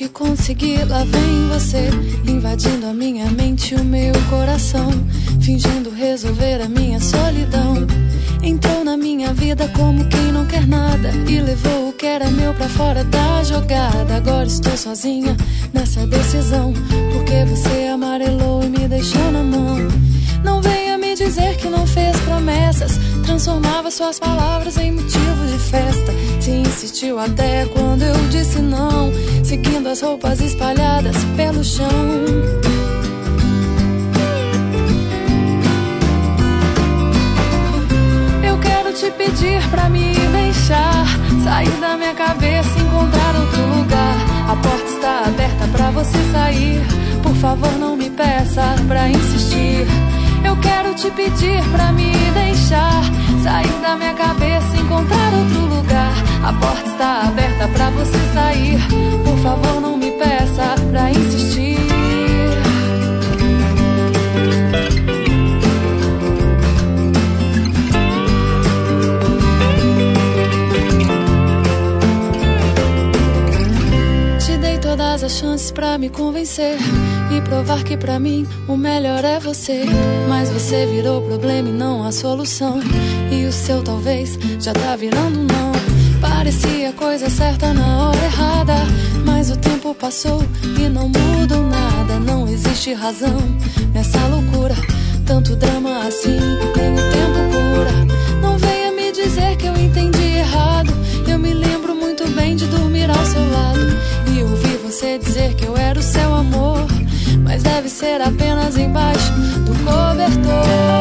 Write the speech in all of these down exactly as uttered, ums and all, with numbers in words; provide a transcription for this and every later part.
que consegui, lá vem você, invadindo a minha mente e o meu coração, fingindo resolver a minha solidão. Entrou na minha vida como quem não quer nada e levou o que era meu pra fora da jogada. Agora estou sozinha nessa decisão, porque você amarelou e me deixou na mão. Não venha me dizer que não fez promessas, transformava suas palavras em motivo de festa. Se insistiu até quando eu disse não, seguindo as roupas espalhadas pelo chão. Eu quero te pedir pra me deixar sair da minha cabeça e encontrar outro lugar. A porta está aberta pra você sair, por favor não me peça pra insistir. Eu quero te pedir pra me deixar sair da minha cabeça e encontrar outro lugar. A porta está aberta pra você sair, por favor não me peça pra insistir. Te dei todas as chances pra me convencer e provar que pra mim o melhor é você. Mas você virou problema e não a solução, e o seu talvez já tá virando não. Parecia coisa certa na hora errada, mas o tempo passou e não mudou nada. Não existe razão nessa loucura, tanto drama assim nem o tempo cura. Não venha me dizer que eu entendi errado, eu me lembro muito bem de dormir ao seu lado e ouvir você dizer que eu era o seu amor, mas deve ser apenas embaixo do cobertor.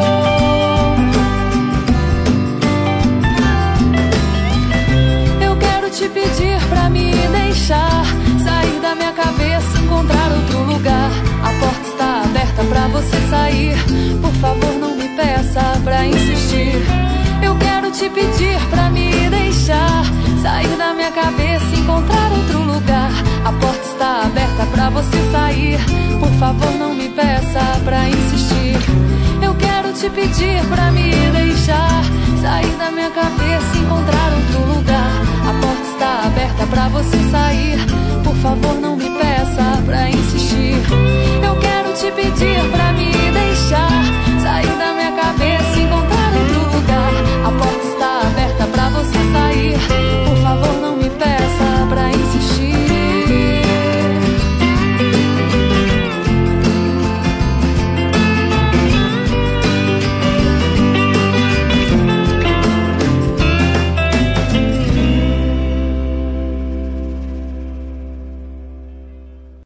Eu quero te pedir pra me deixar sair da minha cabeça e encontrar outro lugar. A porta está aberta pra você sair, por favor não me peça pra insistir. Eu quero te pedir pra me deixar sair da minha cabeça e encontrar outro lugar. A porta está aberta pra você sair, por favor não me peça pra insistir. Eu quero te pedir pra me deixar sair da minha cabeça e encontrar outro lugar. A porta está aberta pra você sair, por favor não me peça pra insistir.